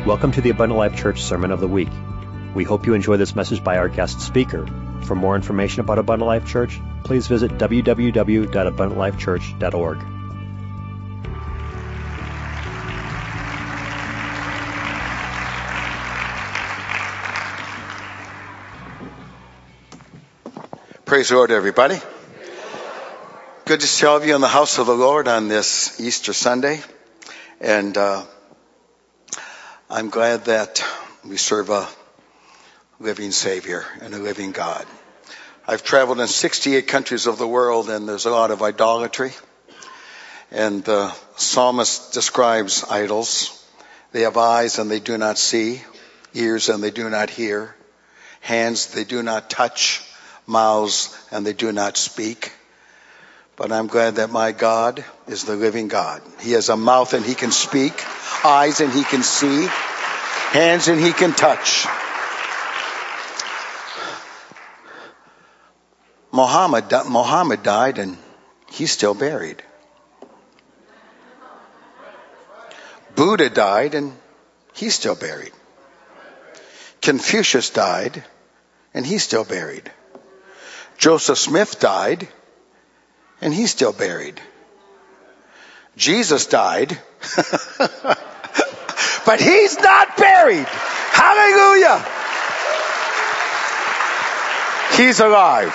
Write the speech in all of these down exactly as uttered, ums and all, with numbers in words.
Welcome to the Abundant Life Church Sermon of the Week. We hope you enjoy this message by our guest speaker. For more information about Abundant Life Church, please visit w w w dot abundant life church dot org. Praise the Lord, everybody. Good to see all of you in the house of the Lord on this Easter Sunday. And uh, I'm glad that we serve a living Savior and a living God. I've traveled in sixty-eight countries of the world, and there's a lot of idolatry. And the psalmist describes idols. They have eyes and they do not see, ears and they do not hear, hands they do not touch, mouths and they do not speak. But I'm glad that my God is the living God. He has a mouth and he can speak, eyes and he can see, hands and he can touch. Muhammad, Muhammad died and he's still buried. Buddha died and he's still buried. Confucius died and he's still buried. Joseph Smith died and he's still buried. Jesus died, but he's not buried. Hallelujah. He's alive.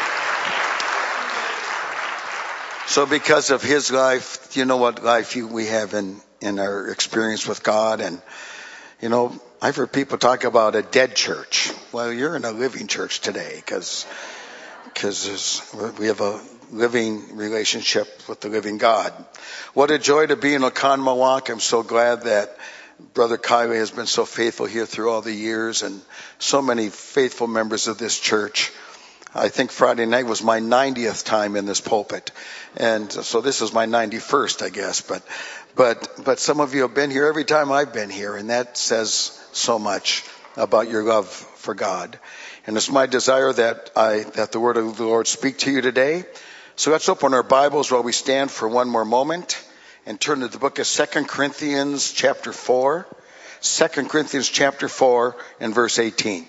So because of his life, you know what life we have in, in our experience with God. And, you know, I've heard people talk about a dead church. Well, you're in a living church today because because we have a living relationship with the living God. What a joy to be in Oconomowoc. I'm so glad that Brother Kylie has been so faithful here through all the years, and so many faithful members of this church. I think Friday night was my ninetieth time in this pulpit, and so this is my ninety-first, I guess. But, but, but some of you have been here every time I've been here, and that says so much about your love for God. And it's my desire that I that the word of the Lord speak to you today. So let's open our Bibles while we stand for one more moment and turn to the book of Second Corinthians chapter four. Second Corinthians chapter four and verse eighteen.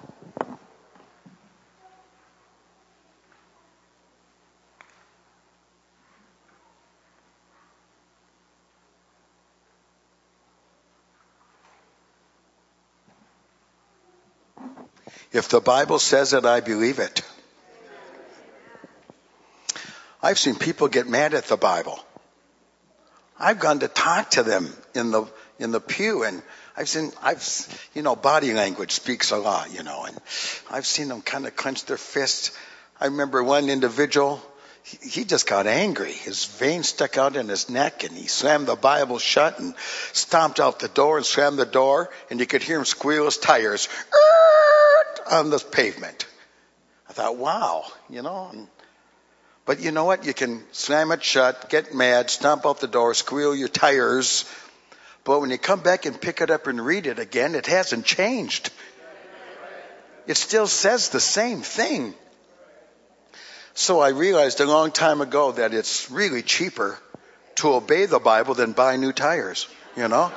If the Bible says it, I believe it. I've seen people get mad at the Bible. I've gone to talk to them in the in the pew, and I've seen I've you know body language speaks a lot, you know, and I've seen them kind of clench their fists. I remember one individual, he, he just got angry. His vein stuck out in his neck, and he slammed the Bible shut and stomped out the door and slammed the door, and you could hear him squeal his tires on the pavement. I thought, wow, you know. And, but you know what? You can slam it shut, get mad, stomp out the door, squeal your tires. But when you come back and pick it up and read it again, it hasn't changed. It still says the same thing. So I realized a long time ago that it's really cheaper to obey the Bible than buy new tires, you know.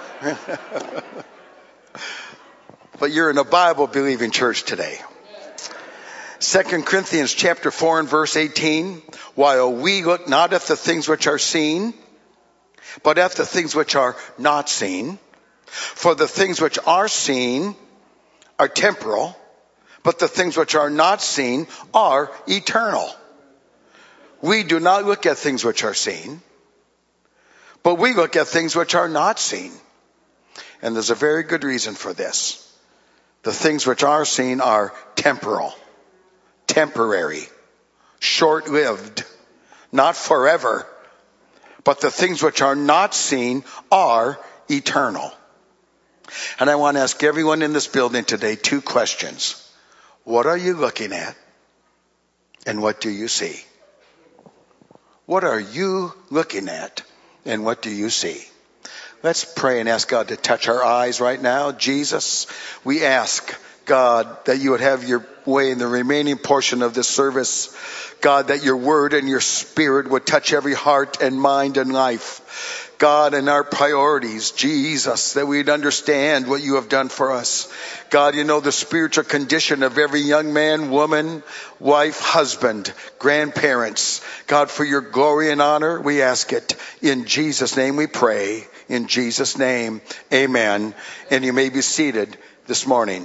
But you're in a Bible-believing church today. Second Corinthians chapter four and verse eighteen. While we look not at the things which are seen, but at the things which are not seen. For the things which are seen are temporal, but the things which are not seen are eternal. We do not look at things which are seen, but we look at things which are not seen. And there's a very good reason for this. The things which are seen are temporal, temporary, short-lived, not forever. But the things which are not seen are eternal. And I want to ask everyone in this building today two questions. What are you looking at? And what do you see? What are you looking at? And what do you see? Let's pray and ask God to touch our eyes right now. Jesus, we ask, God, that you would have your way in the remaining portion of this service. God, that your word and your spirit would touch every heart and mind and life. God, in our priorities, Jesus, that we'd understand what you have done for us. God, you know the spiritual condition of every young man, woman, wife, husband, grandparents. God, for your glory and honor, we ask it. In Jesus' name we pray. In Jesus' name, amen. And you may be seated this morning.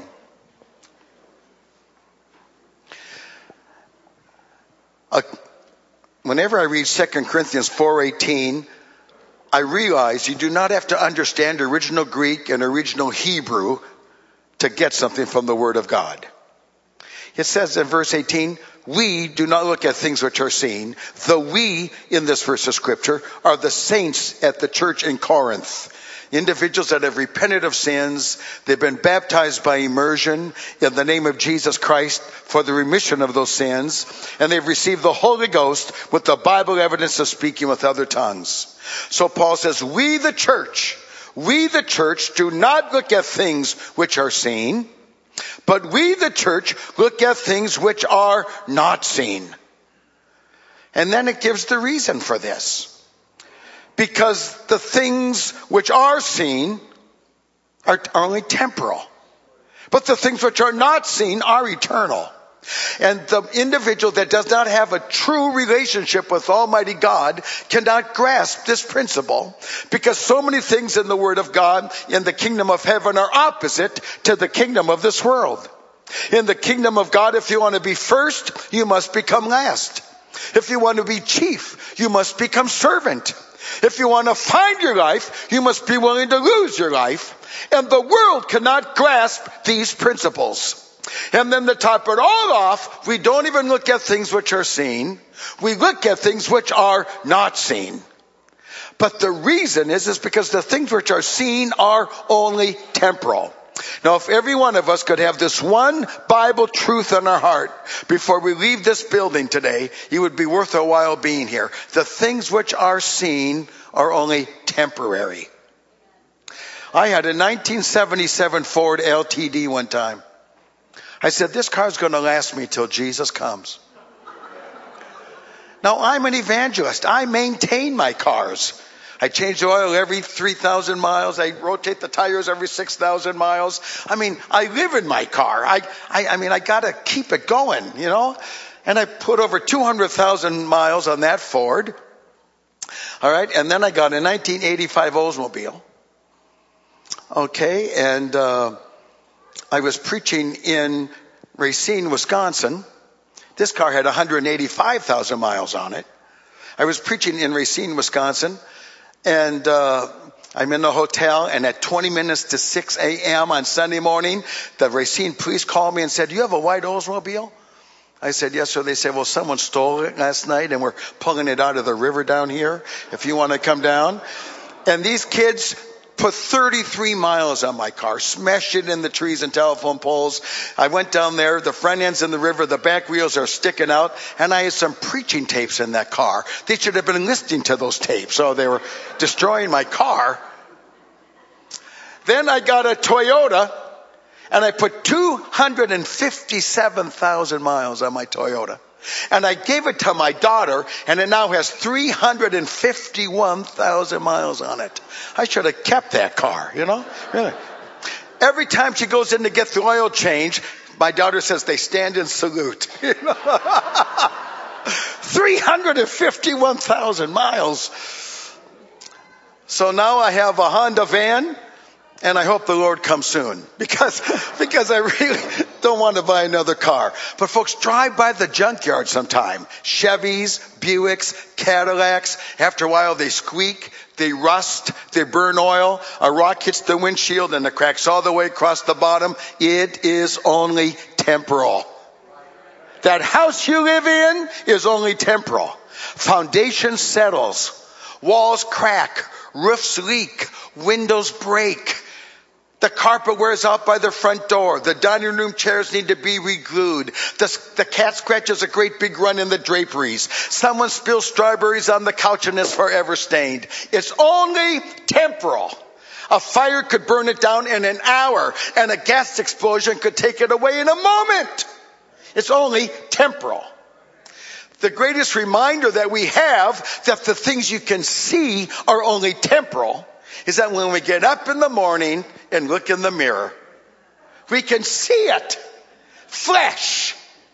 Uh, whenever I read Second Corinthians four eighteen, I realize you do not have to understand original Greek and original Hebrew to get something from the Word of God. It says in verse eighteen, we do not look at things which are seen. The we in this verse of Scripture are the saints at the church in Corinth. Individuals that have repented of sins. They've been baptized by immersion in the name of Jesus Christ for the remission of those sins. And they've received the Holy Ghost with the Bible evidence of speaking with other tongues. So Paul says, we the church, we the church do not look at things which are seen, but we the church look at things which are not seen. And then it gives the reason for this. Because the things which are seen are only temporal. But the things which are not seen are eternal. And the individual that does not have a true relationship with Almighty God cannot grasp this principle, because so many things in the Word of God in the kingdom of heaven are opposite to the kingdom of this world. In the kingdom of God, if you want to be first, you must become last. If you want to be chief, you must become servant. If you want to find your life, you must be willing to lose your life. And the world cannot grasp these principles. And then to top it all off, we don't even look at things which are seen. We look at things which are not seen. But the reason is, is because the things which are seen are only temporal. Now, if every one of us could have this one Bible truth in our heart before we leave this building today, it would be worth our while being here. The things which are seen are only temporary. I had a nineteen seventy-seven Ford L T D one time. I said, this car's going to last me till Jesus comes. Now, I'm an evangelist. I maintain my cars. I change the oil every three thousand miles. I rotate the tires every six thousand miles. I mean, I live in my car. I, I, I mean, I got to keep it going, you know. And I put over two hundred thousand miles on that Ford. All right. And then I got a nineteen eighty-five Oldsmobile. Okay. And uh, I was preaching in Racine, Wisconsin. This car had one hundred eighty-five thousand miles on it. I was preaching in Racine, Wisconsin. And uh, I'm in the hotel, and at twenty minutes to six a.m. on Sunday morning, the Racine police called me and said, "Do you have a white Oldsmobile?" I said, "Yes, sir." They said, "Well, someone stole it last night, and we're pulling it out of the river down here, if you want to come down." And these kids put thirty-three miles on my car, smashed it in the trees and telephone poles. I went down there, the front end's in the river, the back wheels are sticking out, and I had some preaching tapes in that car. They should have been listening to those tapes, so they were destroying my car. Then I got a Toyota, and I put two hundred fifty-seven thousand miles on my Toyota. And I gave it to my daughter, and it now has three hundred fifty-one thousand miles on it. I should have kept that car, you know? Really. Every time she goes in to get the oil change, my daughter says they stand and salute. You know? three hundred fifty-one thousand miles. So now I have a Honda van. And I hope the Lord comes soon, because, because I really don't want to buy another car. But folks, drive by the junkyard sometime. Chevys, Buicks, Cadillacs. After a while, they squeak, they rust, they burn oil. A rock hits the windshield and it cracks all the way across the bottom. It is only temporal. That house you live in is only temporal. Foundation settles. Walls crack. Roofs leak. Windows break. The carpet wears out by the front door. The dining room chairs need to be re-glued. The, the cat scratches a great big run in the draperies. Someone spills strawberries on the couch and is forever stained. It's only temporal. A fire could burn it down in an hour, and a gas explosion could take it away in a moment. It's only temporal. The greatest reminder that we have that the things you can see are only temporal is that when we get up in the morning and look in the mirror, we can see it. Flesh.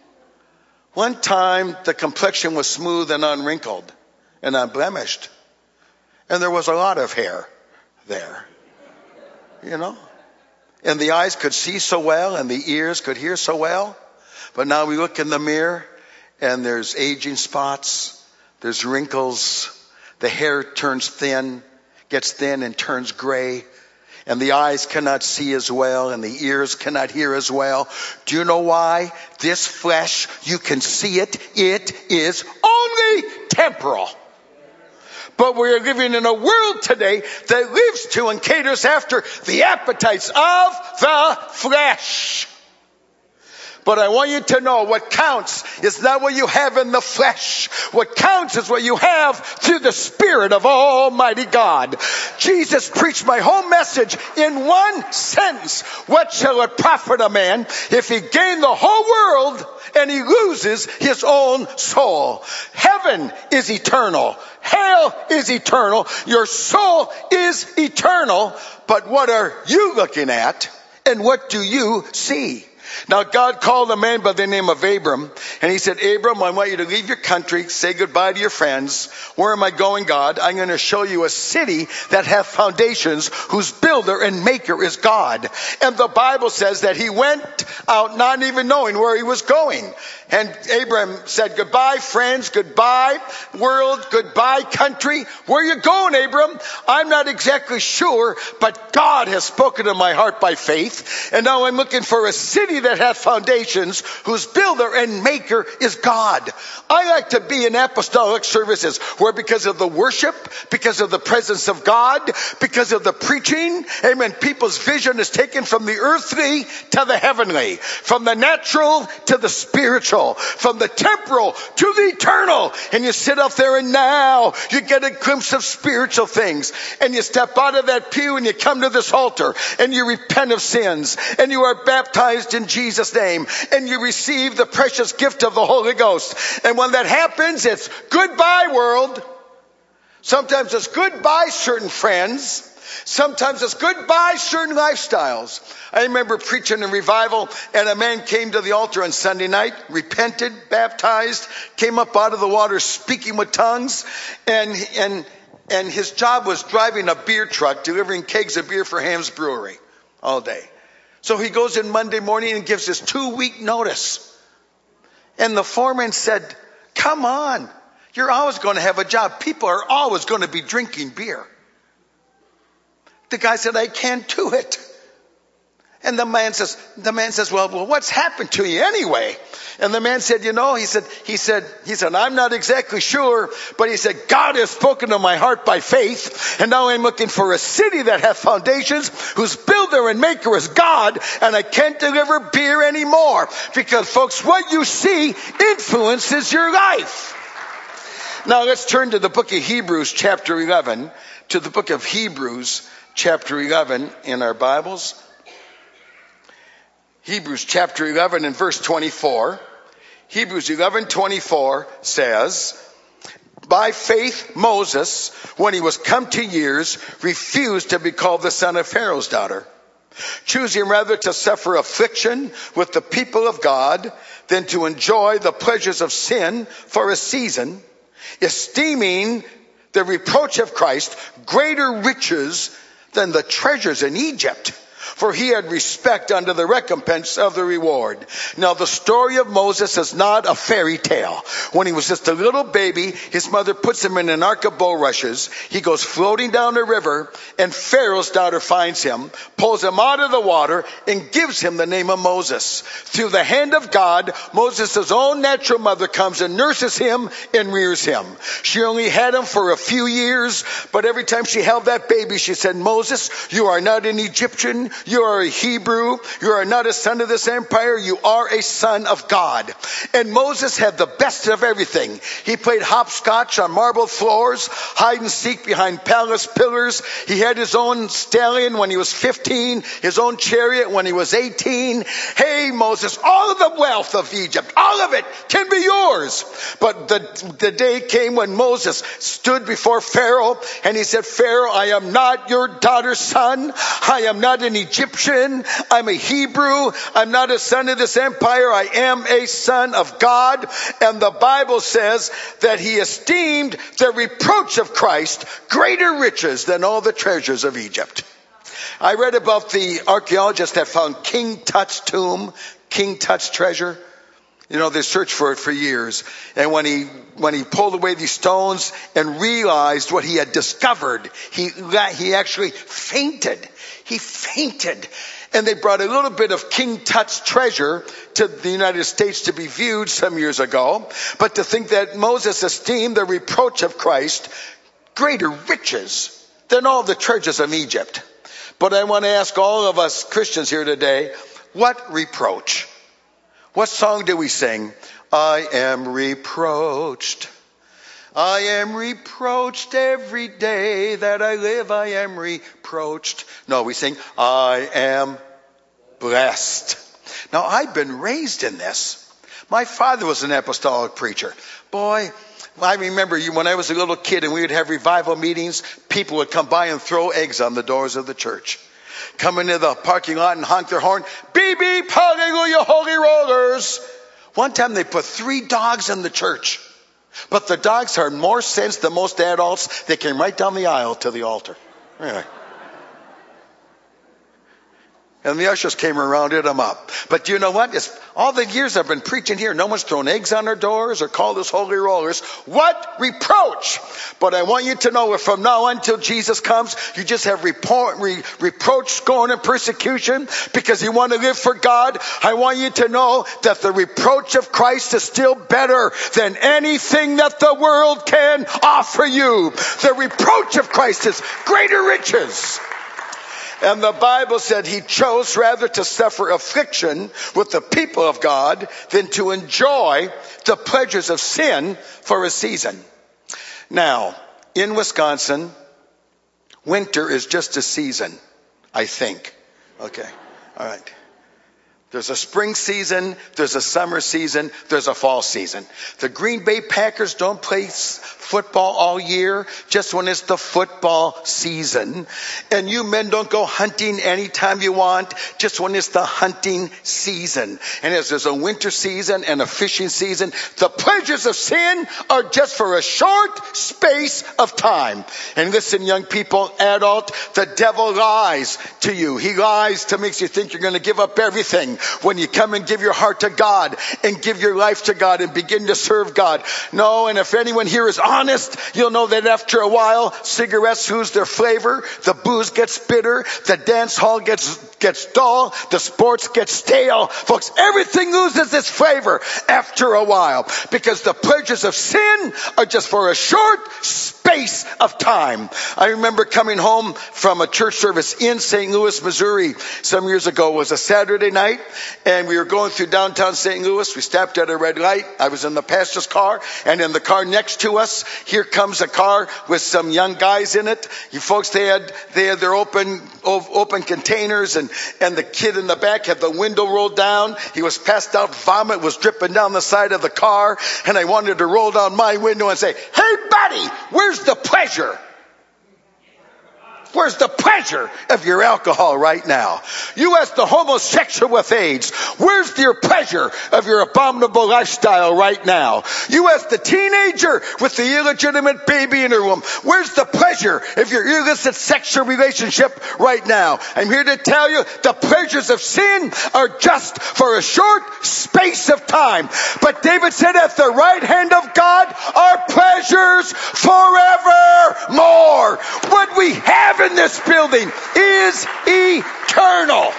One time the complexion was smooth and unwrinkled and unblemished. And there was a lot of hair there. You know? And the eyes could see so well and the ears could hear so well. But now we look in the mirror and there's aging spots. There's wrinkles. The hair turns thin, gets thin and turns gray. And the eyes cannot see as well, and the ears cannot hear as well. Do you know why? This flesh, you can see it. It is only temporal. But we're living in a world today that lives to and caters after the appetites of the flesh. But I want you to know what counts is not what you have in the flesh. What counts is what you have through the Spirit of Almighty God. Jesus preached my whole message in one sentence. What shall it profit a man if he gain the whole world and he loses his own soul? Heaven is eternal. Hell is eternal. Your soul is eternal. But what are you looking at? And what do you see? Now God called a man by the name of Abram, and he said, Abram, I want you to leave your country, say goodbye to your friends. Where am I going, God? I'm going to show you a city that hath foundations, whose builder and maker is God. And the Bible says that he went out not even knowing where he was going. And Abram said, goodbye, friends, goodbye, world, goodbye, country. Where are you going, Abram? I'm not exactly sure, but God has spoken to my heart by faith. And now I'm looking for a city that hath foundations, whose builder and maker is God. I like to be in apostolic services where because of the worship, because of the presence of God, because of the preaching, amen, people's vision is taken from the earthly to the heavenly, from the natural to the spiritual, from the temporal to the eternal. And you sit up there and now you get a glimpse of spiritual things. And you step out of that pew and you come to this altar and you repent of sins and you are baptized in Jesus' name and you receive the precious gift of the Holy Ghost. And when that happens, it's goodbye world. Sometimes it's goodbye certain friends. Sometimes it's goodbye certain lifestyles. I remember preaching in revival and a man came to the altar on Sunday night, repented, baptized, came up out of the water speaking with tongues, and and and his job was driving a beer truck, delivering kegs of beer for Ham's Brewery all day. So he goes in Monday morning and gives his two-week notice. And the foreman said, come on, you're always going to have a job. People are always going to be drinking beer. The guy said, I can't do it. And the man says, the man says, well, well, what's happened to you anyway? And the man said, you know, he said, he said, he said, I'm not exactly sure, but he said, God has spoken to my heart by faith. And now I'm looking for a city that hath foundations, whose builder and maker is God. And I can't deliver beer anymore. Because folks, what you see influences your life. Now let's turn to the book of Hebrews chapter eleven, to the book of Hebrews chapter eleven in our Bibles. Hebrews chapter eleven and verse twenty-four. Hebrews eleven twenty-four says, by faith Moses, when he was come to years, refused to be called the son of Pharaoh's daughter, choosing rather to suffer affliction with the people of God than to enjoy the pleasures of sin for a season, esteeming the reproach of Christ greater riches than the treasures in Egypt, for he had respect unto the recompense of the reward. Now the story of Moses is not a fairy tale. When he was just a little baby, his mother puts him in an ark of bulrushes. He goes floating down the river, and Pharaoh's daughter finds him, pulls him out of the water, and gives him the name of Moses. Through the hand of God, Moses' own natural mother comes and nurses him and rears him. She only had him for a few years, but every time she held that baby, she said, Moses, you are not an Egyptian. You are a Hebrew. You are not a son of this empire. You are a son of God. And Moses had the best of everything. He played hopscotch on marble floors, hide and seek behind palace pillars. He had his own stallion when he was fifteen, his own chariot when he was eighteen. Hey, Moses, all of the wealth of Egypt, all of it can be yours. But the, the day came when Moses stood before Pharaoh and he said, Pharaoh, I am not your daughter's son. I am not an Egyptian. I'm a Hebrew. I'm not a son of this empire. I am a son of God. And the Bible says that he esteemed the reproach of Christ greater riches than all the treasures of Egypt. I read about the archaeologists that found King Tut's tomb, King Tut's treasure. You know, they searched for it for years. And when he, when he pulled away these stones and realized what he had discovered, he, he actually fainted. He fainted. And they brought a little bit of King Tut's treasure to the United States to be viewed some years ago. But to think that Moses esteemed the reproach of Christ greater riches than all the treasures of Egypt. But I want to ask all of us Christians here today, what reproach? What song do we sing? I am reproached. I am reproached every day that I live. I am reproached. No, we sing, I am blessed. Now, I've been raised in this. My father was an apostolic preacher. Boy, I remember you when I was a little kid and we would have revival meetings, people would come by and throw eggs on the doors of the church. Come into the parking lot and honk their horn. Beep, beep, hallelujah, holy rollers. One time they put three dogs in the church. But the dogs had more sense than most adults. They came right down the aisle to the altar. Anyway. And the ushers came and rounded them up. But you know what? It's, all the years I've been preaching here, no one's thrown eggs on their doors or called us holy rollers. What reproach? But I want you to know that from now on until Jesus comes, you just have report, re, reproach, scorn, and persecution because you want to live for God. I want you to know that the reproach of Christ is still better than anything that the world can offer you. The reproach of Christ is greater riches. And the Bible said he chose rather to suffer affliction with the people of God than to enjoy the pleasures of sin for a season. Now, in Wisconsin, winter is just a season, I think. Okay, all right. There's a spring season, there's a summer season, there's a fall season. The Green Bay Packers don't play football all year, just when it's the football season. And you men don't go hunting anytime you want, just when it's the hunting season. And as there's a winter season and a fishing season, the pleasures of sin are just for a short space of time. And listen, young people, adult, the devil lies to you. He lies to make you think you're going to give up everything when you come and give your heart to God and give your life to God and begin to serve God. No, and if anyone here is honest, you'll know that after a while, cigarettes lose their flavor, the booze gets bitter, the dance hall gets gets dull, the sports get stale. Folks, everything loses its flavor after a while because the pleasures of sin are just for a short space of time. I remember coming home from a church service in Saint Louis, Missouri some years ago. It was a Saturday night and we were going through downtown Saint Louis. We stopped at a red light. I was in the pastor's car, and in the car next to us, here comes a car with some young guys in it. You folks, they had they had their open open containers, and and the kid in the back had the window rolled down. He was passed out. Vomit was dripping down the side of the car, and I wanted to roll down my window and say, "Hey, buddy, where's the pleasure? Where's the pleasure of your alcohol right now? You as the homosexual with AIDS, where's your pleasure of your abominable lifestyle right now? You as the teenager with the illegitimate baby in her womb, where's the pleasure of your illicit sexual relationship right now?" I'm here to tell you the pleasures of sin are just for a short space of time. But David said, at the right hand of God are pleasures forevermore. What we have in this building is eternal.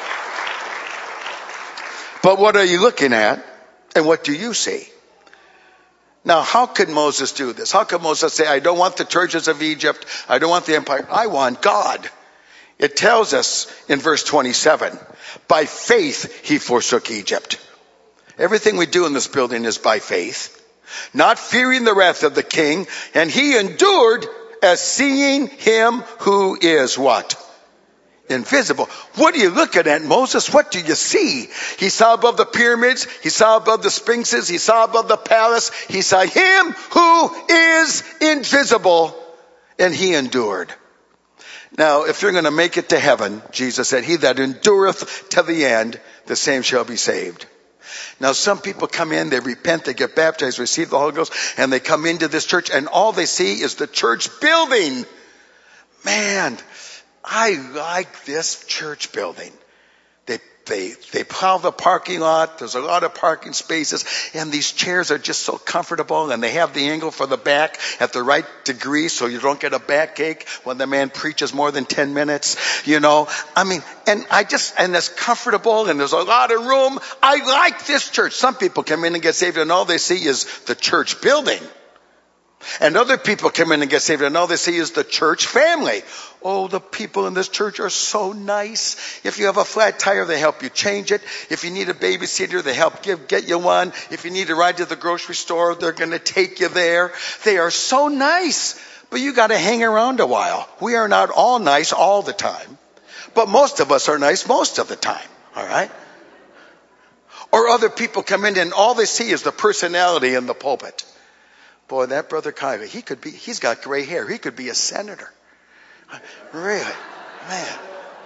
But what are you looking at, and what do you see? Now, how could Moses do this? How could Moses say, I don't want the treasures of Egypt, I don't want the empire, I want God? It tells us in verse twenty-seven, by faith he forsook Egypt. Everything we do in this building is by faith, not fearing the wrath of the king, and he endured as seeing him who is what? Invisible. What are you looking at, Moses? What do you see? He saw above the pyramids. He saw above the sphinxes. He saw above the palace. He saw him who is invisible, and he endured. Now, if you're going to make it to heaven, Jesus said, he that endureth to the end, the same shall be saved. Now, some people come in, they repent, they get baptized, receive the Holy Ghost, and they come into this church, and all they see is the church building. Man, I like this church building. They, they, they plow the parking lot. There's a lot of parking spaces, and these chairs are just so comfortable, and they have the angle for the back at the right degree so you don't get a backache when the man preaches more than ten minutes, you know. I mean, and I just, and it's comfortable, and there's a lot of room. I like this church. Some people come in and get saved, and all they see is the church building. And other people come in and get saved, and all they see is the church family. Oh, the people in this church are so nice. If you have a flat tire, they help you change it. If you need a babysitter, they help give, get you one. If you need a ride to the grocery store, they're going to take you there. They are so nice. But you got to hang around a while. We are not all nice all the time. But most of us are nice most of the time. All right? Or other people come in and all they see is the personality in the pulpit. Boy, that Brother Kylie, he could be, he's got gray hair. He could be a senator. Really? Man.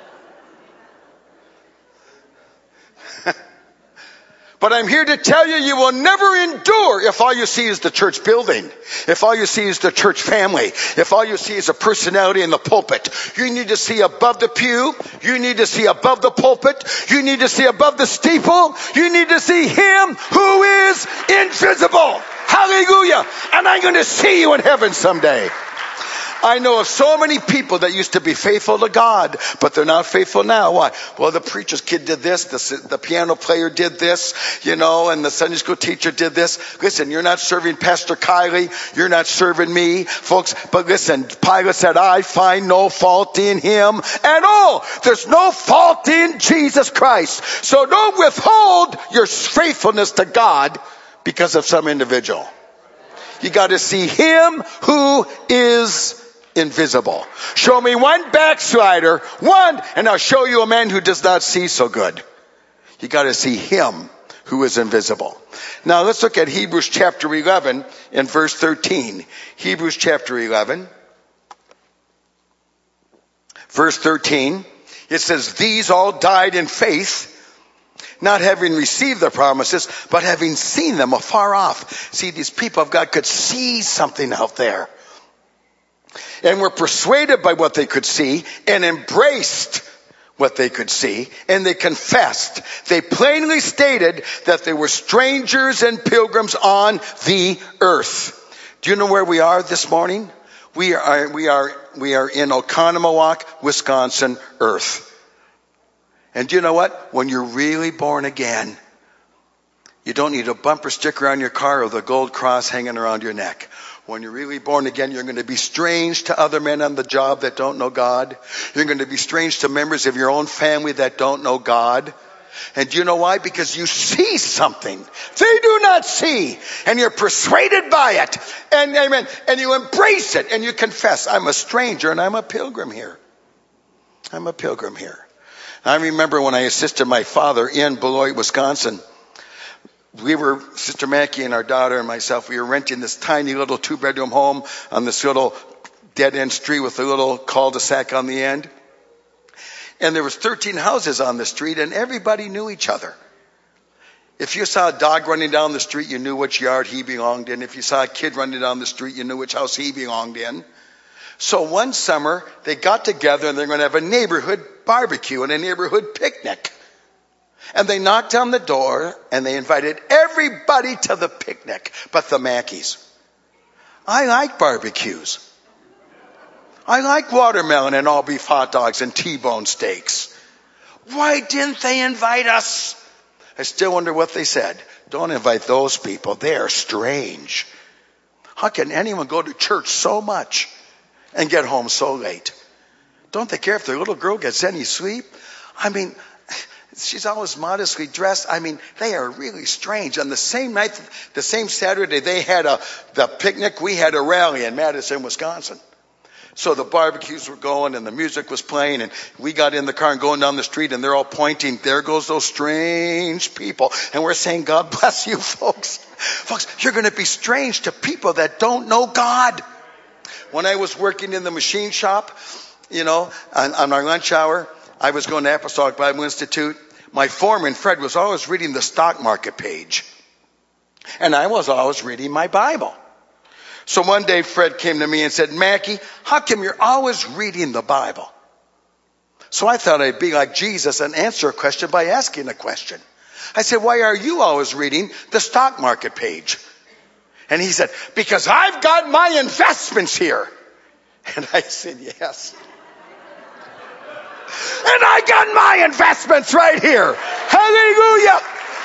But I'm here to tell you, you will never endure if all you see is the church building. If all you see is the church family. If all you see is a personality in the pulpit. You need to see above the pew. You need to see above the pulpit. You need to see above the steeple. You need to see him who is invisible. Hallelujah. And I'm going to see you in heaven someday. I know of so many people that used to be faithful to God, but they're not faithful now. Why? Well, the preacher's kid did this, the, the piano player did this, you know, and the Sunday school teacher did this. Listen, you're not serving Pastor Kylie. You're not serving me, folks. But listen, Pilate said, I find no fault in him at all. There's no fault in Jesus Christ. So don't withhold your faithfulness to God because of some individual. You got to see him who is invisible. Show me one backslider, one, and I'll show you a man who does not see so good. You got to see him who is invisible. Now let's look at Hebrews chapter eleven and verse thirteen. Hebrews chapter eleven, verse thirteen. It says, these all died in faith, not having received the promises, but having seen them afar off. See, these people of God could see something out there. And were persuaded by what they could see and embraced what they could see. And they confessed. They plainly stated that they were strangers and pilgrims on the earth. Do you know where we are this morning? We are, we are, we are in Oconomowoc, Wisconsin, earth. And do you know what? When you're really born again, you don't need a bumper sticker on your car or the gold cross hanging around your neck. When you're really born again, you're going to be strange to other men on the job that don't know God. You're going to be strange to members of your own family that don't know God. And do you know why? Because you see something they do not see. And you're persuaded by it. And, amen, and you embrace it. And you confess, I'm a stranger and I'm a pilgrim here. I'm a pilgrim here. I remember when I assisted my father in Beloit, Wisconsin. We were, Sister Mackie and our daughter and myself, we were renting this tiny little two-bedroom home on this little dead-end street with a little cul-de-sac on the end. And there was thirteen houses on the street, and everybody knew each other. If you saw a dog running down the street, you knew which yard he belonged in. If you saw a kid running down the street, you knew which house he belonged in. So one summer, they got together, and they're going to have a neighborhood barbecue and a neighborhood picnic. And they knocked on the door and they invited everybody to the picnic but the Mackies. I like barbecues. I like watermelon and all beef hot dogs and T-bone steaks. Why didn't they invite us? I still wonder what they said. Don't invite those people. They are strange. How can anyone go to church so much and get home so late? Don't they care if their little girl gets any sleep? I mean, she's always modestly dressed. I mean, they are really strange. On the same night, the same Saturday, they had a the picnic. We had a rally in Madison, Wisconsin. So the barbecues were going and the music was playing, and we got in the car and going down the street, and they're all pointing. There goes those strange people. And we're saying, God bless you, folks. Folks, you're going to be strange to people that don't know God. When I was working in the machine shop, you know, on, on our lunch hour, I was going to Apostolic Bible Institute. My foreman, Fred, was always reading the stock market page. And I was always reading my Bible. So one day Fred came to me and said, Mackie, how come you're always reading the Bible? So I thought I'd be like Jesus and answer a question by asking a question. I said, why are you always reading the stock market page? And he said, because I've got my investments here. And I said, yes. And I got my investments right here. Hallelujah.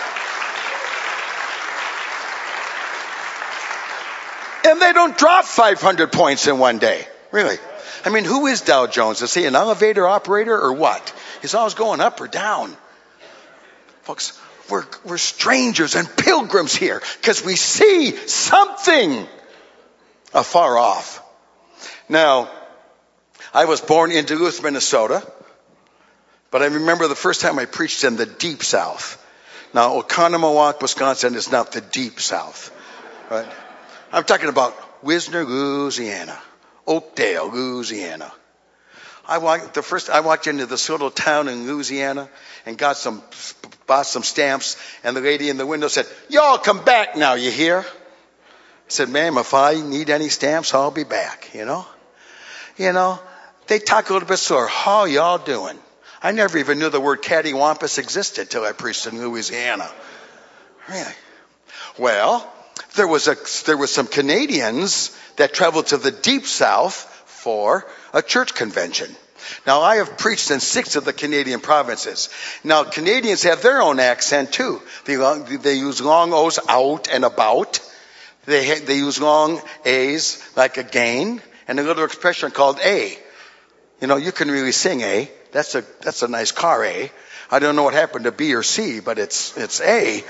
And they don't drop five hundred points in one day. Really. I mean, who is Dow Jones? Is he an elevator operator or what? He's always going up or down. Folks, we're, we're strangers and pilgrims here because we see something afar off. Now, I was born in Duluth, Minnesota, but I remember the first time I preached in the deep South. Now, Oconomowoc, Wisconsin is not the deep South, right? I'm talking about Wisner, Louisiana, Oakdale, Louisiana. I walked the first. I walked into this little town in Louisiana and got some, bought some stamps. And the lady in the window said, "Y'all come back now, you hear?" I said, "Ma'am, if I need any stamps, I'll be back." You know, you know, they talk a little bit slower. How y'all doing? I never even knew the word cattywampus existed till I preached in Louisiana. Really? Well. There was a, there was some Canadians that traveled to the deep South for a church convention. Now, I have preached in six of the Canadian provinces. Now, Canadians have their own accent too. They, they use long O's, out and about. They, they use long A's like again, and a little expression called A. You know, you can really sing A. That's a, that's a nice car A. I don't know what happened to B or C, but it's, it's A.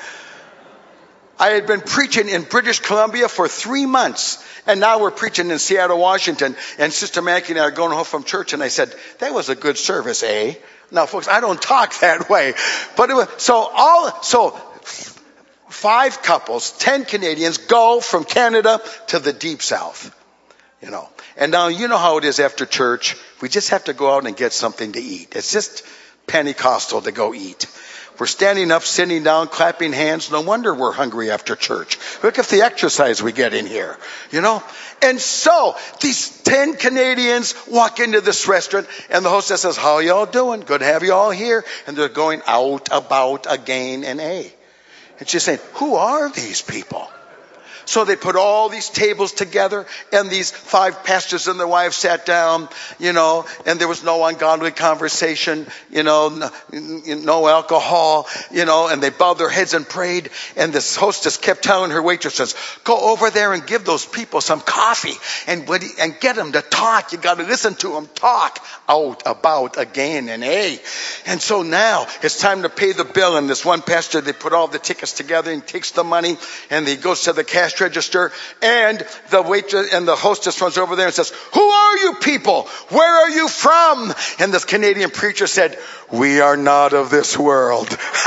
I had been preaching in British Columbia for three months, and now we're preaching in Seattle, Washington, and Sister Mackie and I are going home from church, and I said, that was a good service, eh? Now, folks, I don't talk that way. But it was, so all, so five couples, ten Canadians go from Canada to the deep South, you know. And now you know how it is after church. We just have to go out and get something to eat. It's just Pentecostal to go eat. We're standing up, sitting down, clapping hands. No wonder we're hungry after church. Look at the exercise we get in here, you know. And so these ten Canadians walk into this restaurant, and the hostess says, "How y'all doing? Good to have you all here." And they're going out, about, again, and A. And she's saying, who are these people? So they put all these tables together, and these five pastors and their wives sat down, you know, and there was no ungodly conversation, you know, no, no alcohol, you know, and they bowed their heads and prayed. And this hostess kept telling her waitresses, go over there and give those people some coffee and, and get them to talk. You got to listen to them talk out, about, again, and A. And so now it's time to pay the bill. And this one pastor, they put all the tickets together and takes the money, and he goes to the cash register, and the waitress and the hostess runs over there and says, who are you people? Where are you from? And this Canadian preacher said, we are not of this world.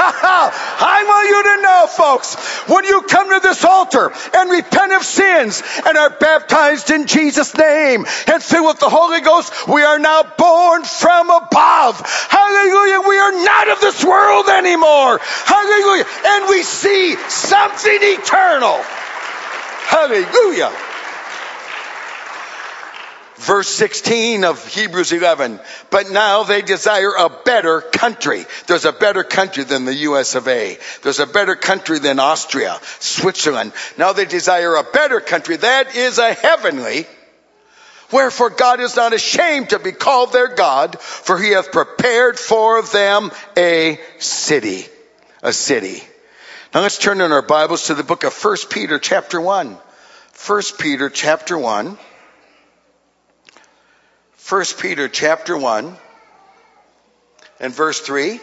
I want you to know, folks, when you come to this altar and repent of sins and are baptized in Jesus' name and filled with the Holy Ghost, we are now born from above. Hallelujah. We are not of this world anymore. Hallelujah. And we see something eternal. Hallelujah. Verse sixteen of Hebrews eleven. But now they desire a better country. There's a better country than the U S of A. There's a better country than Austria, Switzerland. Now they desire a better country. That is a heavenly. Wherefore God is not ashamed to be called their God, for he hath prepared for them a city. A city. Now let's turn in our Bibles to the book of First Peter chapter one. First Peter chapter one. First Peter chapter one and verse three.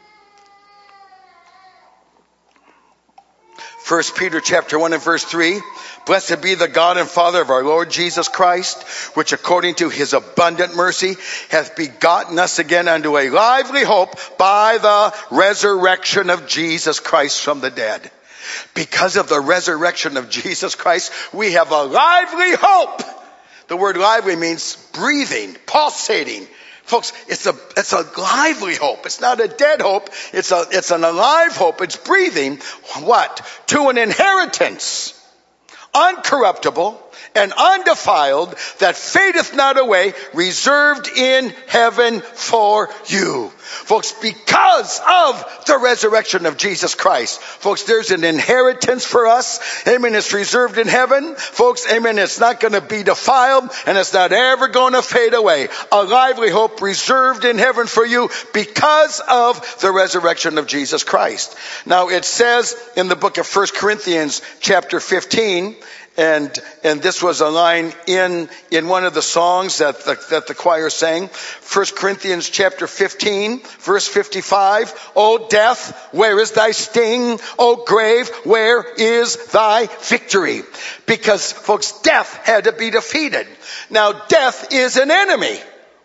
First Peter chapter one and verse three. Blessed be the God and Father of our Lord Jesus Christ, which according to his abundant mercy hath begotten us again unto a lively hope by the resurrection of Jesus Christ from the dead. Because of the resurrection of Jesus Christ, we have a lively hope. The word lively means breathing, pulsating. Folks, it's a, it's a lively hope. It's not a dead hope. It's a, it's an alive hope. It's breathing. What? To an inheritance, uncorruptible and undefiled, that fadeth not away, reserved in heaven for you. Folks, because of the resurrection of Jesus Christ, folks, there's an inheritance for us. Amen. It's reserved in heaven. Folks, amen. It's not going to be defiled, and it's not ever going to fade away. A lively hope reserved in heaven for you because of the resurrection of Jesus Christ. Now, it says in the book of First Corinthians chapter fifteen, And and this was a line in in one of the songs that the, that the choir sang. First Corinthians chapter fifteen, verse fifty-five. O death, where is thy sting? O grave, where is thy victory? Because, folks, death had to be defeated. Now, death is an enemy.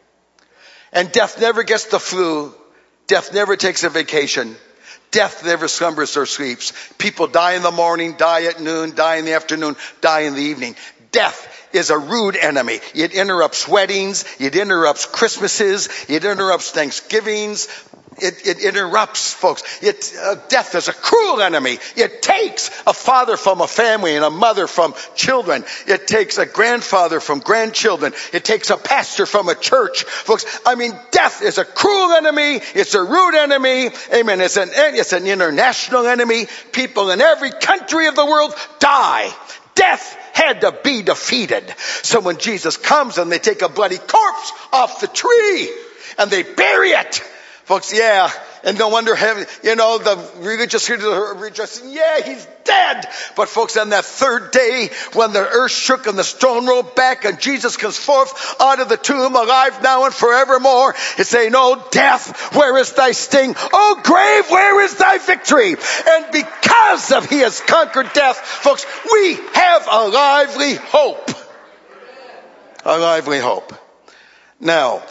And death never gets the flu. Death never takes a vacation. Death never slumbers or sleeps. People die in the morning, die at noon, die in the afternoon, die in the evening. Death is a rude enemy. It interrupts weddings. It interrupts Christmases. It interrupts Thanksgivings. It, it interrupts, folks. It, uh, death is a cruel enemy. It takes a father from a family and a mother from children. It takes a grandfather from grandchildren. It takes a pastor from a church. Folks, I mean, death is a cruel enemy. It's a rude enemy. Amen. It's an, it's an international enemy. People in every country of the world die. Death had to be defeated. So when Jesus comes and they take a bloody corpse off the tree and they bury it, folks, yeah, and no wonder, heaven, you know, the religious leaders are rejoicing, yeah, he's dead. But folks, on that third day, when the earth shook and the stone rolled back and Jesus comes forth out of the tomb, alive now and forevermore, it's saying, oh, death, where is thy sting? Oh, grave, where is thy victory? And because of he has conquered death, folks, we have a lively hope. A lively hope. Now,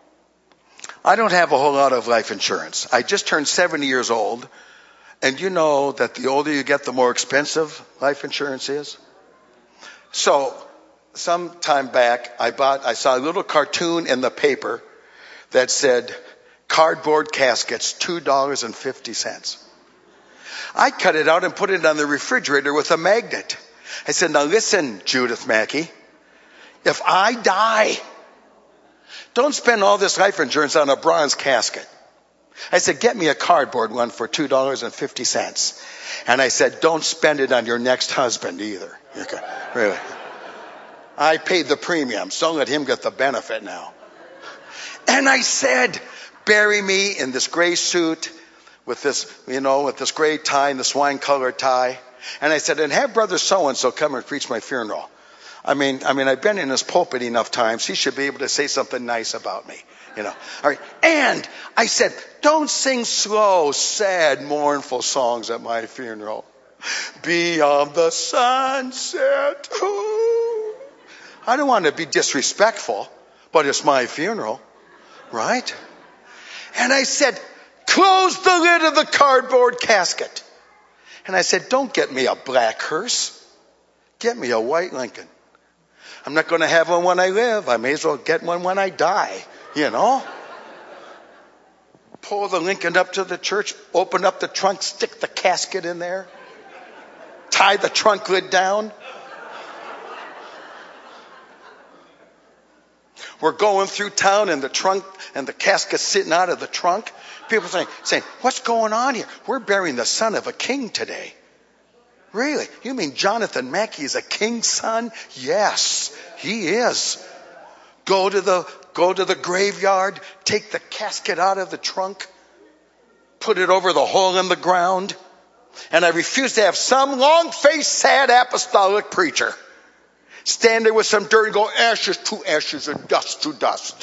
I don't have a whole lot of life insurance. I just turned seventy years old, and you know that the older you get, the more expensive life insurance is. So, some time back, I bought, I saw a little cartoon in the paper that said, cardboard caskets, two dollars and fifty cents. I cut it out and put it on the refrigerator with a magnet. I said, now listen, Judith Mackey, if I die, don't spend all this life insurance on a bronze casket. I said, get me a cardboard one for two dollars and fifty cents. And I said, don't spend it on your next husband either. Okay, really. I paid the premium, so don't let him get the benefit now. And I said, bury me in this gray suit with this, you know, with this gray tie and this wine-colored tie. And I said, and have brother so-and-so come and preach my funeral. I mean, I mean, I've been in his pulpit enough times. He should be able to say something nice about me, you know. All right. And I said, don't sing slow, sad, mournful songs at my funeral. Beyond the sunset. Ooh. I don't want to be disrespectful, but it's my funeral, right? And I said, close the lid of the cardboard casket. And I said, don't get me a black hearse. Get me a white Lincoln. I'm not going to have one when I live. I may as well get one when I die, you know. Pull the Lincoln up to the church, open up the trunk, stick the casket in there, tie the trunk lid down. We're going through town and the trunk and the casket's sitting out of the trunk. People saying, saying, what's going on here? We're burying the son of a king today. Really? You mean Jonathan Mackey is a king's son? Yes, he is. Go to the go to the graveyard, take the casket out of the trunk, put it over the hole in the ground, and I refuse to have some long-faced, sad apostolic preacher stand there with some dirt and go ashes to ashes and dust to dust.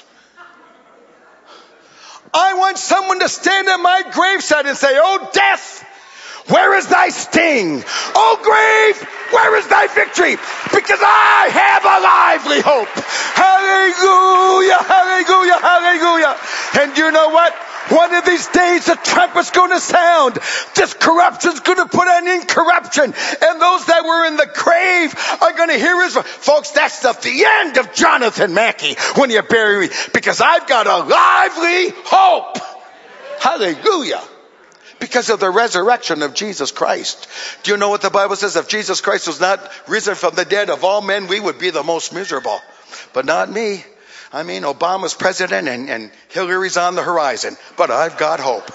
I want someone to stand at my graveside and say, oh, death, where is thy sting? Oh, grave, where is thy victory? Because I have a lively hope. Hallelujah, hallelujah, hallelujah. And you know what? One of these days the trumpet's going to sound. This corruption's going to put an incorruption. And those that were in the grave are going to hear his voice. Folks, that's the, the end of Jonathan Mackey when you bury me. Because I've got a lively hope. Hallelujah. Because of the resurrection of Jesus Christ. Do you know what the Bible says? If Jesus Christ was not risen from the dead, of all men, we would be the most miserable. But not me. I mean, Obama's president and, and Hillary's on the horizon. But I've got hope.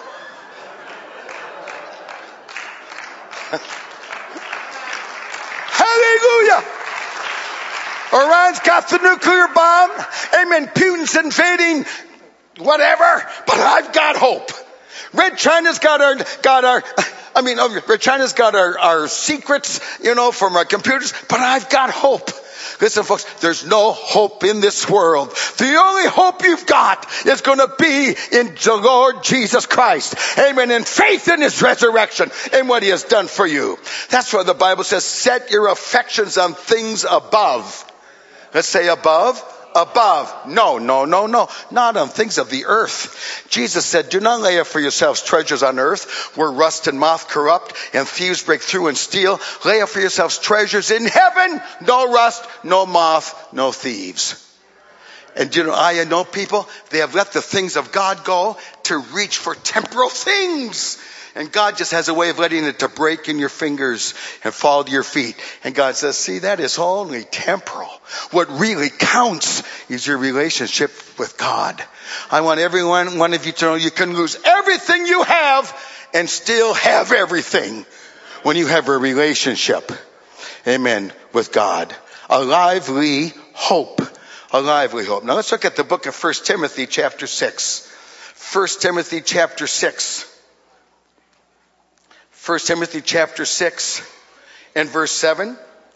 Hallelujah. Iran's got the nuclear bomb. Amen. Putin's invading whatever. But I've got hope. Red China's got our, got our, I mean, Red China's got our, our secrets, you know, from our computers, but I've got hope. Listen, folks, there's no hope in this world. The only hope you've got is going to be in the Lord Jesus Christ. Amen. And faith in his resurrection and what he has done for you. That's why the Bible says, set your affections on things above. Let's say above. Above. No, no, no, no. Not on things of the earth. Jesus said, do not lay up for yourselves treasures on earth where rust and moth corrupt and thieves break through and steal. Lay up for yourselves treasures in heaven. No rust, no moth, no thieves. And you know, I know people, they have let the things of God go to reach for temporal things. And God just has a way of letting it to break in your fingers and fall to your feet. And God says, see, that is only temporal. What really counts is your relationship with God. I want every one, one of you to know you can lose everything you have and still have everything when you have a relationship, amen, with God. A lively hope. A lively hope. Now let's look at the book of First Timothy chapter six. First Timothy chapter six. First Timothy chapter six and verse seven.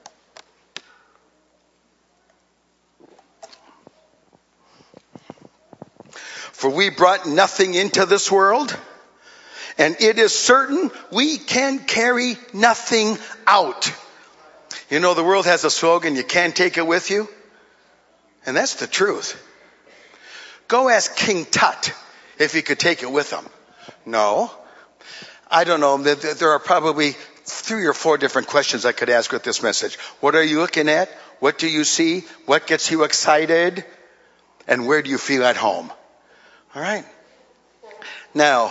For we brought nothing into this world, and it is certain we can carry nothing out. You know, the world has a slogan, you can't take it with you. And that's the truth. Go ask King Tut if he could take it with him. No. I don't know. There are probably three or four different questions I could ask with this message. What are you looking at? What do you see? What gets you excited? And where do you feel at home? All right. Now,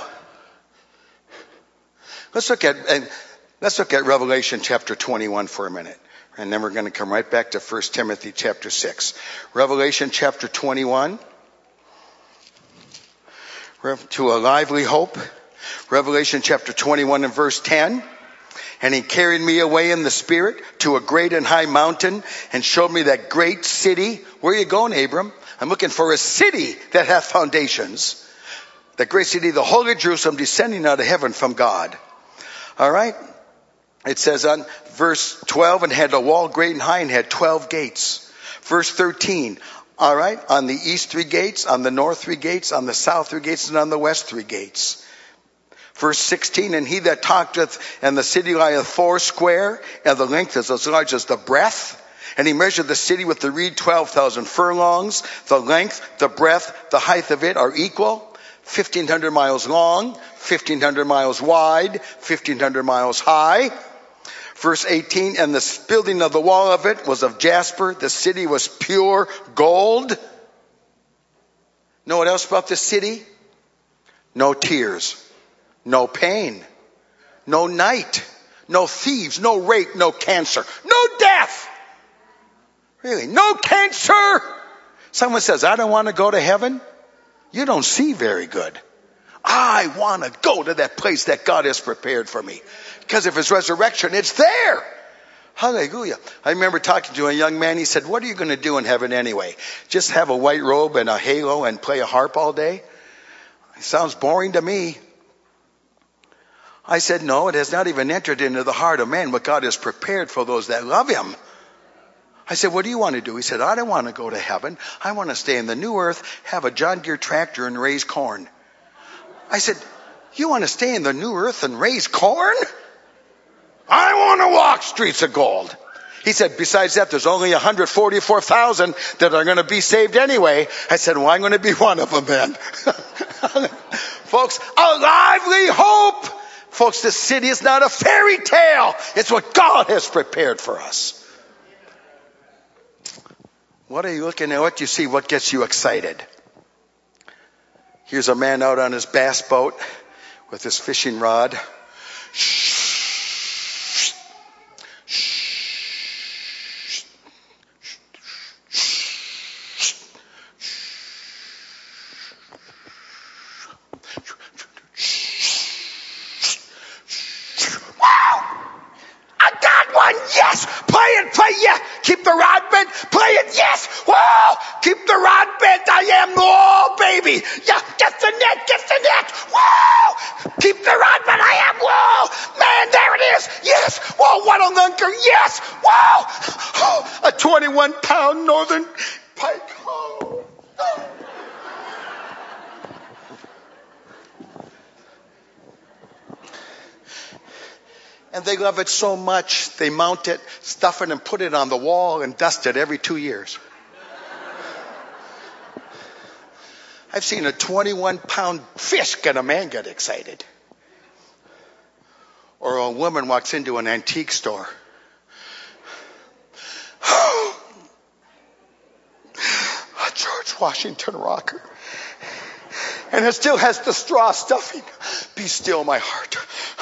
let's look at and let's look at Revelation chapter twenty-one for a minute. And then we're going to come right back to First Timothy chapter six. Revelation chapter twenty-one. To a lively hope. Revelation chapter twenty-one and verse ten. And he carried me away in the spirit to a great and high mountain and showed me that great city. Where are you going, Abram? I'm looking for a city that hath foundations. The great city, the holy Jerusalem, descending out of heaven from God. All right. It says on verse twelve, and had a wall great and high and had twelve gates. Verse thirteen. All right. On the east three gates, on the north three gates, on the south three gates, and on the west three gates. Verse sixteen, and he that talketh, and the city lieth four square, and the length is as large as the breadth. And he measured the city with the reed twelve thousand furlongs. The length, the breadth, the height of it are equal. fifteen hundred miles long, fifteen hundred miles wide, fifteen hundred miles high. Verse eighteen, and the building of the wall of it was of jasper. The city was pure gold. Know what else about the city? No tears. No pain, no night, no thieves, no rape, no cancer, no death. Really, no cancer. Someone says, I don't want to go to heaven. You don't see very good. I want to go to that place that God has prepared for me. Because of his resurrection, it's there. Hallelujah. I remember talking to a young man. He said, what are you going to do in heaven anyway? Just have a white robe and a halo and play a harp all day? It sounds boring to me. I said, no, it has not even entered into the heart of man what God has prepared for those that love him. I said, what do you want to do? He said, I don't want to go to heaven. I want to stay in the new earth, have a John Deere tractor, and raise corn. I said, you want to stay in the new earth and raise corn? I want to walk streets of gold. He said, besides that, there's only one hundred forty-four thousand that are going to be saved anyway. I said, well, I'm going to be one of them then. Folks, a lively hope. Folks, this city is not a fairy tale. It's what God has prepared for us. What are you looking at? What do you see? What gets you excited? Here's a man out on his bass boat with his fishing rod. Yes! Play it, play, yeah! Keep the rod bent, play it, yes! Whoa! Keep the rod bent, I am, oh, baby! Yeah, get the net, get the net! Whoa! Keep the rod bent, I am, whoa! Man, there it is! Yes! Whoa, what a lunker, yes! Whoa! Oh, a twenty-one pound northern pike. Oh. Oh. And they love it so much, they mount it, stuff it, and put it on the wall and dust it every two years. I've seen a twenty-one pound fish get a man get excited. Or a woman walks into an antique store. A George Washington rocker. And it still has the straw stuffing. Be still, my heart.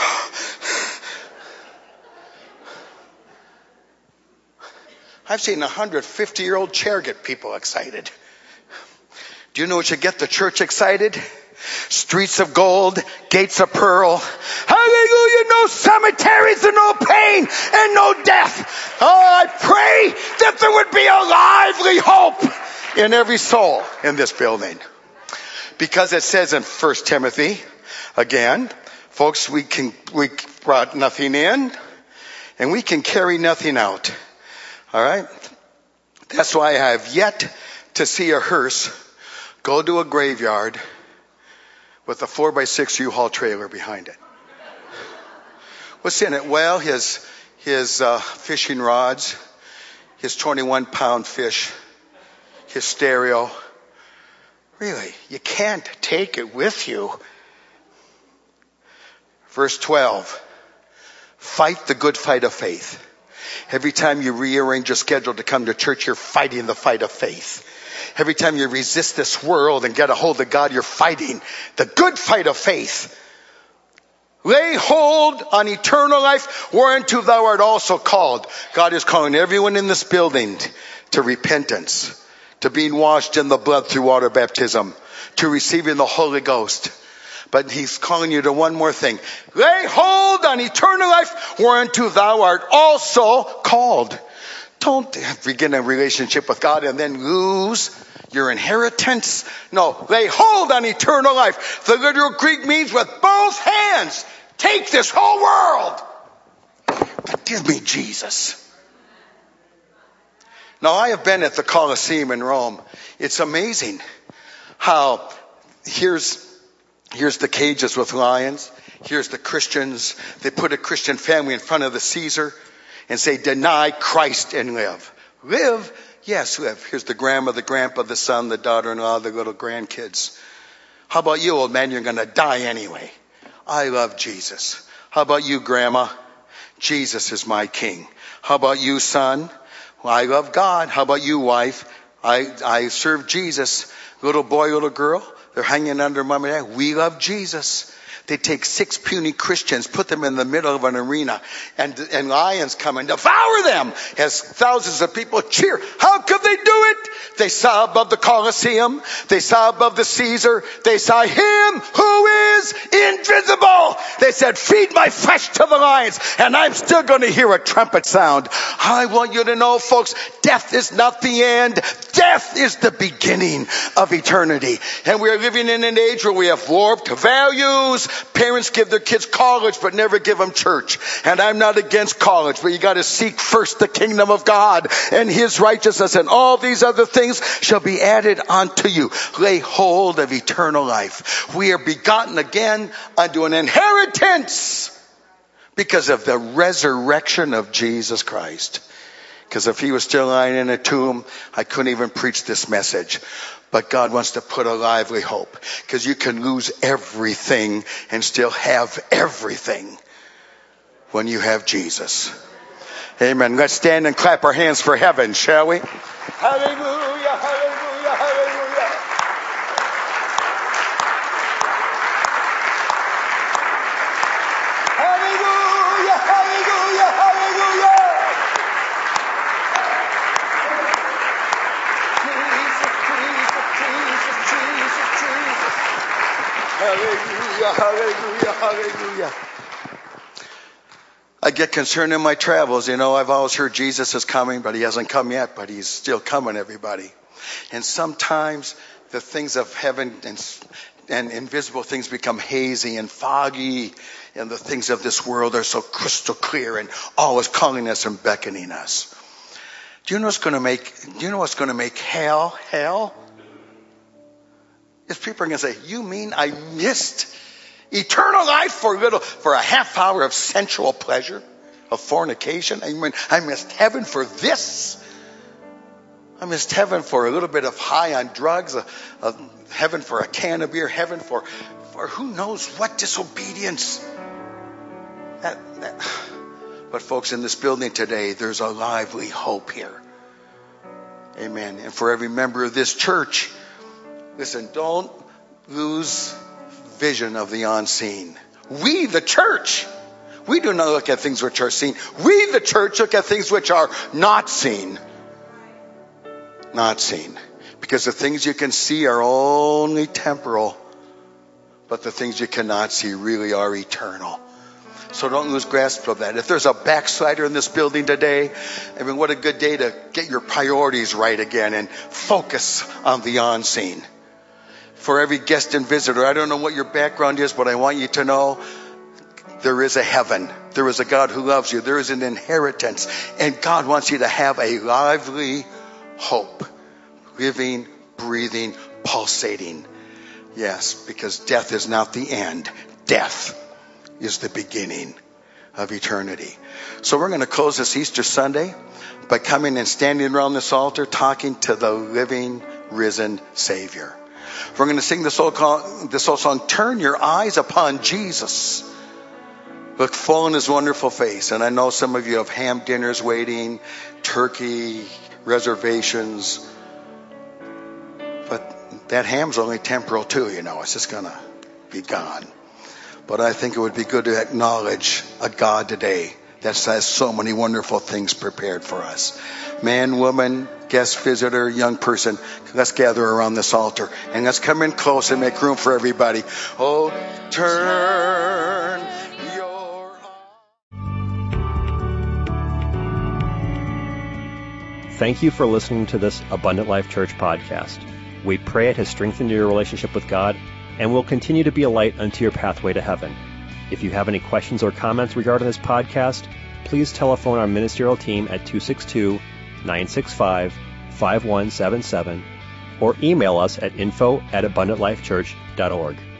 I've seen a one hundred fifty year old chair get people excited. Do you know what should get the church excited? Streets of gold, gates of pearl. Hallelujah, no cemeteries and no pain and no death. Oh, I pray that there would be a lively hope in every soul in this building. Because it says in First Timothy, again, folks, we can, we brought nothing in and we can carry nothing out. All right? That's why I have yet to see a hearse go to a graveyard with a four by six U-Haul trailer behind it. What's in it? Well, his his uh, fishing rods, his twenty-one pound fish, his stereo. Really, you can't take it with you. Verse twelve. Fight the good fight of faith. Every time you rearrange your schedule to come to church, you're fighting the fight of faith. Every time you resist this world and get a hold of God, you're fighting the good fight of faith. Lay hold on eternal life, whereunto thou art also called. God is calling everyone in this building to repentance, to being washed in the blood through water baptism, to receiving the Holy Ghost. But he's calling you to one more thing. Lay hold on eternal life, whereunto thou art also called. Don't begin a relationship with God and then lose your inheritance. No, lay hold on eternal life. The literal Greek means with both hands, take this whole world. But give me Jesus. Now, I have been at the Colosseum in Rome. It's amazing how here's Here's the cages with lions. Here's the Christians. They put a Christian family in front of the Caesar and say, deny Christ and live. Live? Yes, live. Here's the grandma, the grandpa, the son, the daughter-in-law, the little grandkids. How about you, old man? You're going to die anyway. I love Jesus. How about you, grandma? Jesus is my king. How about you, son? Well, I love God. How about you, wife? I, I serve Jesus. Little boy, little girl. They're hanging under mom and dad. We love Jesus. They take six puny Christians, put them in the middle of an arena, and, and lions come and devour them as thousands of people cheer. How could they do it? They saw above the Colosseum. They saw above the Caesar. They saw him who is invisible. They said, feed my flesh to the lions, and I'm still going to hear a trumpet sound. I want you to know, folks, death is not the end. Death is the beginning of eternity. And we are living in an age where we have warped values. Parents give their kids college but never give them church. And I'm not against college, but you got to seek first the kingdom of God and his righteousness, and all these other things shall be added unto you. Lay hold of eternal life. We are begotten again unto an inheritance because of the resurrection of Jesus Christ. Because if he was still lying in a tomb, I couldn't even preach this message. But God wants to put a lively hope. Because you can lose everything and still have everything when you have Jesus. Amen. Let's stand and clap our hands for heaven, shall we? Hallelujah, hallelujah, hallelujah. Hallelujah, hallelujah, hallelujah. Hallelujah, hallelujah, hallelujah. I get concerned in my travels. You know, I've always heard Jesus is coming, but he hasn't come yet, but he's still coming, everybody. And sometimes the things of heaven and, and invisible things become hazy and foggy, and the things of this world are so crystal clear and always calling us and beckoning us. Do you know what's going to make, do you know what's going to make hell, hell? Is people are going to say, you mean I missed eternal life for a little, for a half hour of sensual pleasure, of fornication? I mean, I missed heaven for this. I missed heaven for a little bit of high on drugs, a, a heaven for a can of beer, heaven for, for who knows what disobedience. That, that. But folks, in this building today, there's a lively hope here. Amen. And for every member of this church, listen, don't lose vision of the unseen. We, the church, we do not look at things which are seen. We, the church, look at things which are not seen. Not seen. Because the things you can see are only temporal, but the things you cannot see really are eternal. So don't lose grasp of that. If there's a backslider in this building today, I mean, what a good day to get your priorities right again and focus on the unseen. For every guest and visitor, I don't know what your background is, but I want you to know there is a heaven. There is a God who loves you. There is an inheritance. And God wants you to have a lively hope. Living, breathing, pulsating. Yes, because death is not the end. Death is the beginning of eternity. So we're going to close this Easter Sunday by coming and standing around this altar talking to the living, risen Savior. We're going to sing this old, this old song, Turn Your Eyes Upon Jesus. Look full in his wonderful face. And I know some of you have ham dinners waiting, turkey, reservations. But that ham's only temporal too, you know. It's just going to be gone. But I think it would be good to acknowledge a God today that has so many wonderful things prepared for us. Man, woman, guest, visitor, young person, let's gather around this altar and let's come in close and make room for everybody. Oh, turn your eyes. Thank you for listening to this Abundant Life Church podcast. We pray it has strengthened your relationship with God and will continue to be a light unto your pathway to heaven. If you have any questions or comments regarding this podcast, please telephone our ministerial team at two six two, nine six five, five one seven seven or email us at info at abundant life church dot org.